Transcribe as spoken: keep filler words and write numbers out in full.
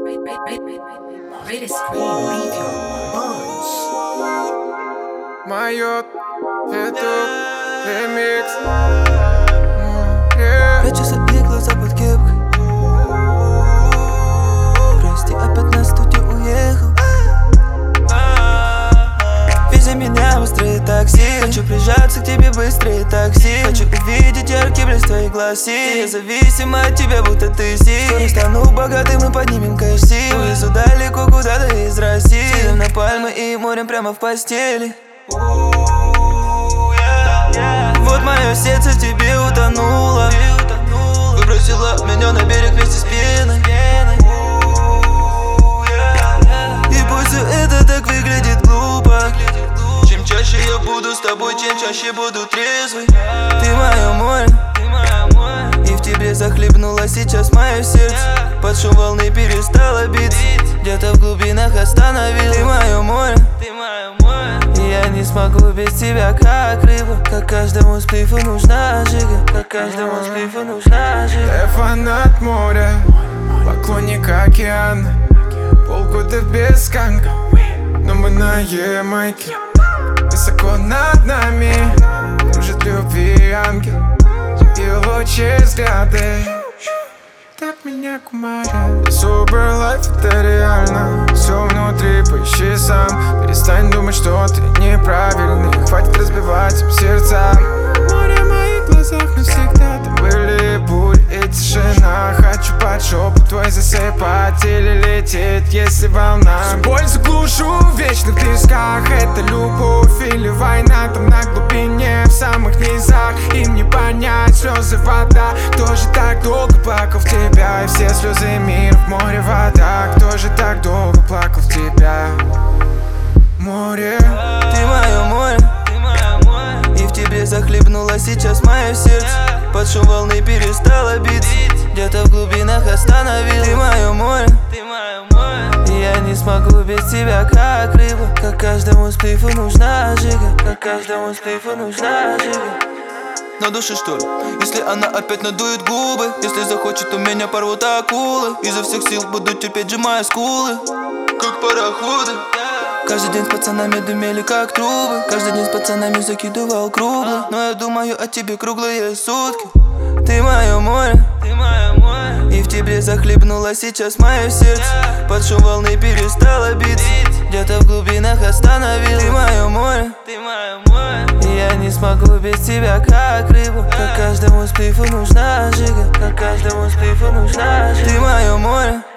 Майот, Фетук, ремикс. Прячутся и глаза под кепкой. Прости, опять на студию уехал. Вези меня быстрее такси. Хочу прижаться к тебе быстрее такси. Хочу увидеть яркий блеск твоих глаз. Я зависим от тебя, будто ты си. Скоро стану богатым, мы поднимем кэш-си. Увезу далеко куда-то из России. Съедем на пальмы и морем прямо в постели. Вот мое сердце в тебе утонуло. Выбросила меня на берег вместе с пеной. И пусть все это так выглядит глупо. Чем чаще я буду с тобой, чем чаще буду трезвый. Ты мое море, и в тебе захлебнуло сейчас мое сердце. Под шум волны перестало биться, где-то в глубинах остановилось. Ты мое море, и я не смогу без тебя, как рыба. Как каждому сплифу нужна жига, как каждому сплифу нужна жига. Я фанат моря, поклонник океана. Полгода без канга, но мы на Ямайке. Высоко над нами кружит любви ангел. И лучи взгляды так меня кумарят. Sober life — это реально. Все внутри, поищи сам. Перестань думать, что ты неправильный. Хватит разбивать им сердца. Море в моих глазах навсегда. Там были бури и тишина. Хочу под шепот твой засыпать или лететь, если волна. Всю боль заглушу в вечных песках. Это любовь или война. Там на глубине, в самых низах. Им не понять слезы, вода. Кто же так долго плакал в тебя? И все слезы мира в море вода. Кто же так долго плакал в тебя? Море. Ты мое море, и в тебе захлебнуло сейчас мое сердце. Под шум волны перестало биться, где-то в глубинах остановилось. Ты мое море, и я не смогу без тебя, как рыба. Как каждому сплифу нужна жига, как каждому сплифу нужна жига. На душе что ли? Если она опять надует губы, если захочет, то меня порвут акулы. Изо всех сил буду терпеть, сжимая скулы, как пароходы. Каждый день с пацанами дымели как трубы. Каждый день с пацанами закидывал круглый. Но я думаю о тебе круглые сутки. Ты мое море, и в тебе захлебнуло сейчас мое сердце. Под шум волны перестало биться, где-то в глубинах остановилось. Ты мое море, и я не смогу без тебя, как рыба. Как каждому сплифу нужна жига, как каждому сплифу нужна жига. Ты мое море.